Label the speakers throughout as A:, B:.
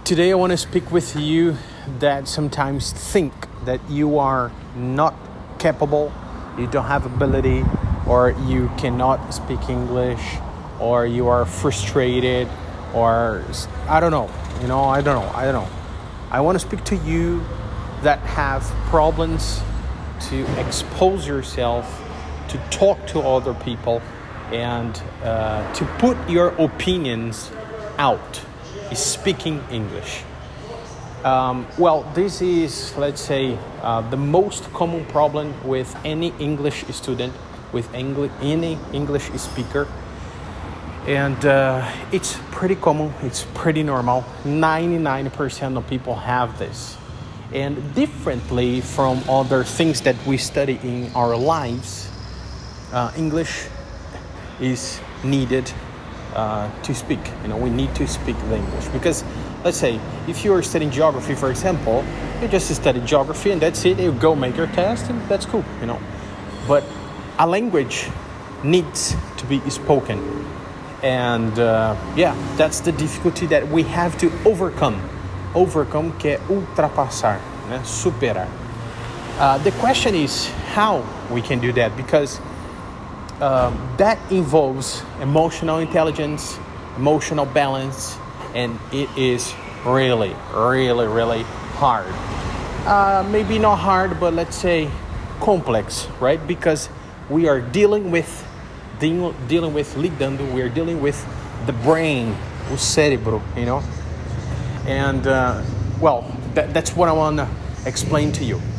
A: Today I want to speak with you that sometimes think that you are not capable, you don't have ability, or you cannot speak English, or you are frustrated, or I don't know. I want to speak to you that have problems to expose yourself, to talk to other people, and to put your opinions out. Speaking English. This is, let's say, the most common problem with any English student, with any English speaker. And it's pretty common, it's pretty normal. 99% of people have this. And differently from other things that we study in our lives, English is needed to speak. We need to speak the English because, let's say, if you are studying geography, for example, you just study geography and that's it. You go make your test and that's cool. But a language needs to be spoken, and that's the difficulty that we have to overcome. Overcome que é ultrapassar, né? Superar. The question is how we can do that, because that involves emotional intelligence, emotional balance, and it is really, really, really hard. Maybe not hard, but let's say complex, right? Because we are dealing with lidando, we are dealing with the brain, o cérebro, And that's what I want to explain to you.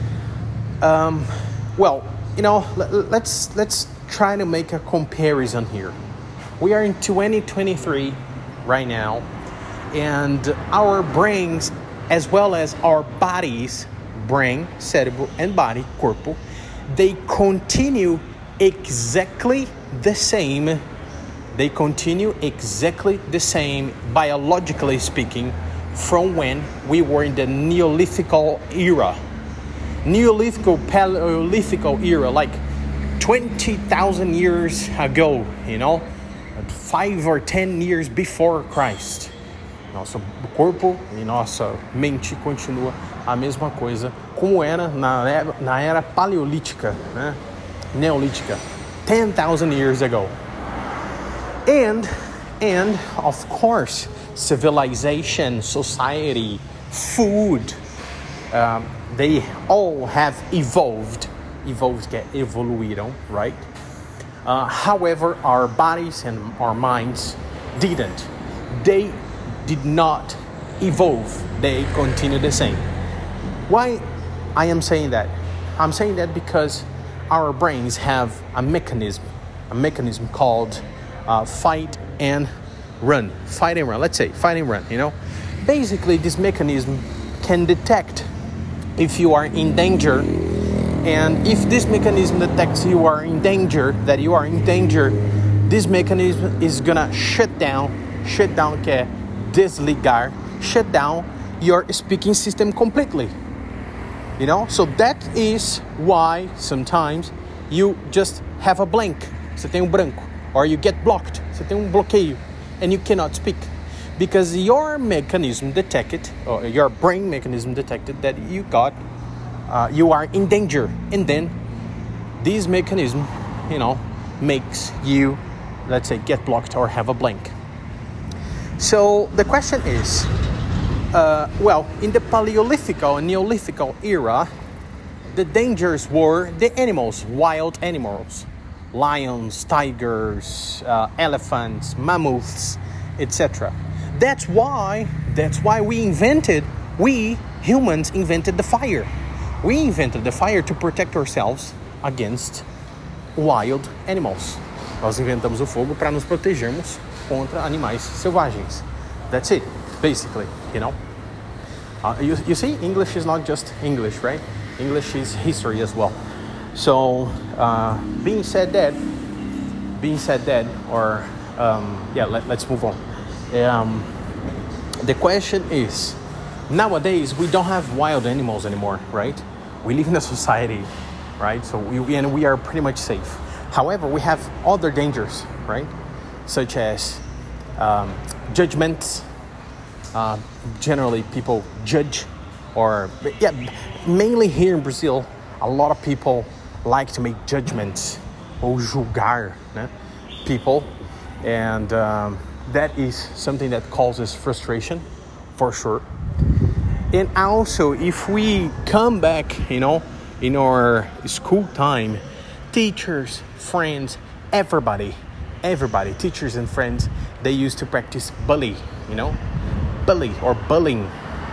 A: Let's try to make a comparison here. We are in 2023 right now, and our brains, as well as our bodies, brain, cérebro, and body, corpo, they continue exactly the same. They continue exactly the same, biologically speaking, from when we were in the Neolithical era. Paleolithical era, like 20,000 years ago, 5 or 10 years before Christ. Nosso corpo e nossa mente continua a mesma coisa como era na era paleolítica, né? Neolítica, 10,000 years ago. And of course, civilization, society, food, they all have evolved que evoluíram, right? However, our bodies and our minds didn't. They did not evolve. They continue the same. Why I am saying that? I'm saying that because our brains have a mechanism called fight and run. Fight and run. Let's say fight and run. Basically, this mechanism can detect if you are in danger, and if this mechanism detects you are in danger, this mechanism is gonna shut down que é desligar, shut down your speaking system completely. So that is why sometimes you just have a blank, você tem branco, or you get blocked, você tem bloqueio, and you cannot speak. Because your mechanism detected, or your brain mechanism detected that you are in danger, and then this mechanism, makes you, let's say, get blocked or have a blank. So the question is, in the Paleolithical and Neolithical era, the dangers were the animals, wild animals, lions, tigers, elephants, mammoths, etc. That's why we humans invented the fire. We invented the fire to protect ourselves against wild animals. Nós inventamos o fogo para nos protegermos contra animais selvagens. That's it, basically, You see, English is not just English, right? English is history as well. So, being said that, let's move on. The question is, nowadays we don't have wild animals anymore, right? We live in a society, right? So we are pretty much safe. However, we have other dangers, right? Such as judgments, generally people judge, or mainly here in Brazil, a lot of people like to make judgments ou julgar, né, people, and that is something that causes frustration for sure. And also, if we come back, in our school time, teachers, friends, everybody, teachers and friends, they used to practice bully or bullying.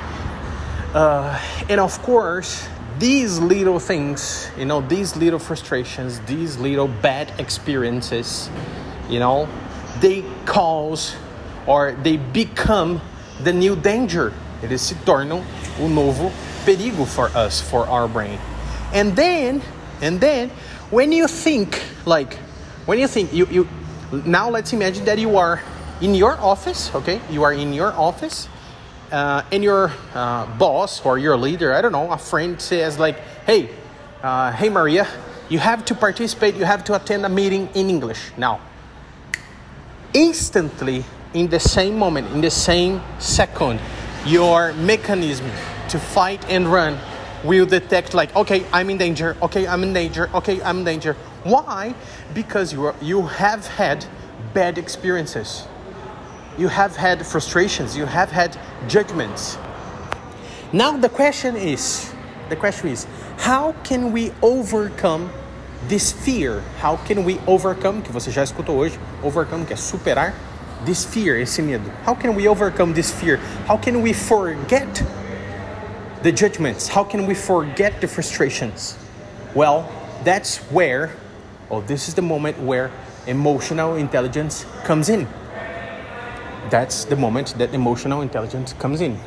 A: And of course, these little things, these little frustrations, these little bad experiences, they cause or they become the new danger. Eles se tornam o novo perigo for us, for our brain. And then, when you think, you now let's imagine that you are in your office, okay? You are in your office, and your boss or your leader, I don't know, a friend says like, hey Maria, you have to participate, you have to attend a meeting in English. Now, instantly, in the same moment, in the same second, your mechanism to fight and run will detect like, okay, I'm in danger, okay, I'm in danger, okay, I'm in danger. Why? Because you have had bad experiences. You have had frustrations, you have had judgments. Now the question is, how can we overcome this fear? How can we overcome, que você já escutou hoje, overcome, que é superar, this fear, esse medo. How can we overcome this fear? How can we forget the judgments? How can we forget the frustrations? Well, this is the moment where emotional intelligence comes in. That's the moment that emotional intelligence comes in.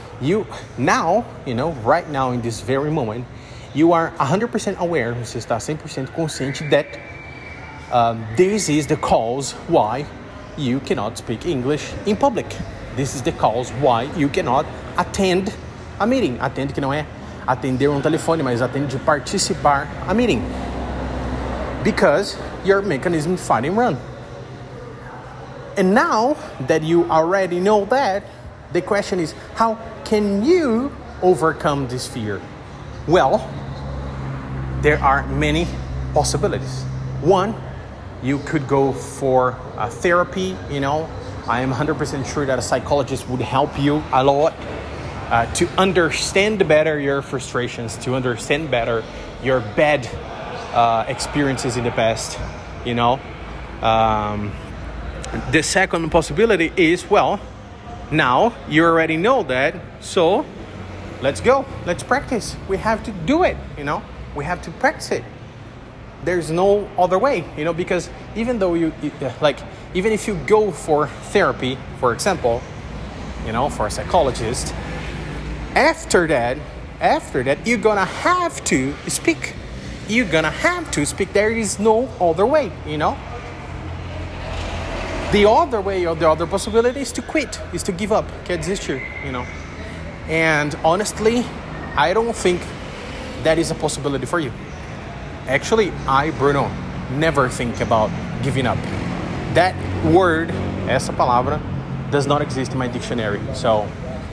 A: Right now, in this very moment, you are 100% aware, você está 100% consciente that this is the cause why you cannot speak English in public. This is the cause why you cannot attend a meeting. Attend que não é atender um telefone, mas atende de participar a meeting. Because your mechanism fight and run. And now that you already know that, the question is, how can you overcome this fear? Well, there are many possibilities. One, you could go for therapy. I am 100% sure that a psychologist would help you a lot to understand better your frustrations, to understand better your bad experiences in the past. The second possibility is, now you already know that, so let's go. Let's practice. We have to do it, We have to practice it. There's no other way, because even though even if you go for therapy, for example, for a psychologist, after that, you're gonna have to speak. There is no other way, The other way or the other possibility is to quit, is to give up, quer desistir, And honestly, I don't think that is a possibility for you. Actually, Bruno, never think about giving up. That word, essa palavra, does not exist in my dictionary. So,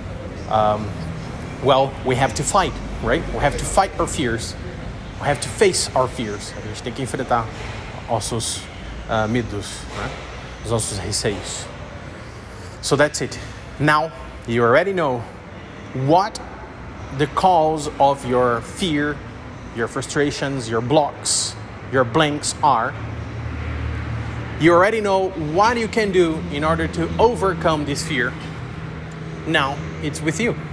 A: we have to fight, right? We have to fight our fears. We have to face our fears. A gente tem que enfrentar nossos medos, né? Os nossos receios. So that's it. Now, you already know what the cause of your fear, your frustrations, your blocks, your blanks are. You already know what you can do in order to overcome this fear. Now it's with you.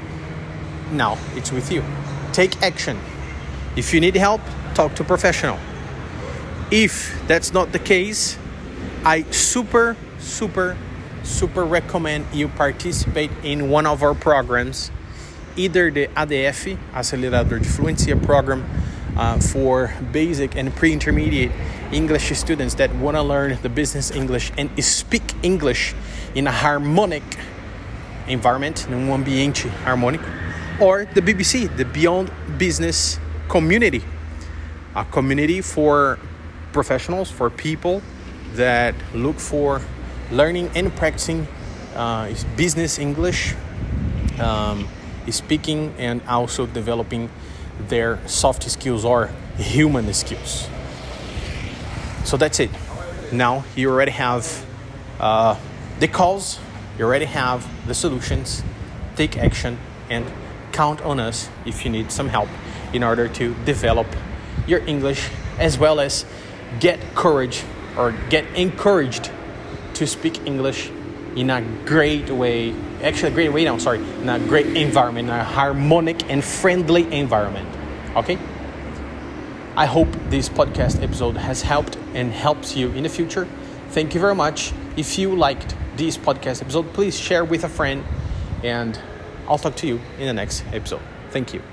A: Take action. If you need help, talk to a professional. If that's not the case, I super recommend you participate in one of our programs, either the ADF, Acelerador de Fluência program, for basic and pre-intermediate English students that want to learn the business English and speak English in a harmonic environment, num ambiente harmônico, or the BBC, the Beyond Business Community, a community for professionals, for people that look for learning and practicing is business English, speaking, and also developing their soft skills or human skills. So that's it. Now you already have the cause, you already have the solutions. Take action and count on us if you need some help in order to develop your English, as well as get courage or get encouraged to speak English in a great way. In a great environment, in a harmonic and friendly environment. Okay? I hope this podcast episode has helped and helps you in the future. Thank you very much. If you liked this podcast episode, please share with a friend, and I'll talk to you in the next episode. Thank you.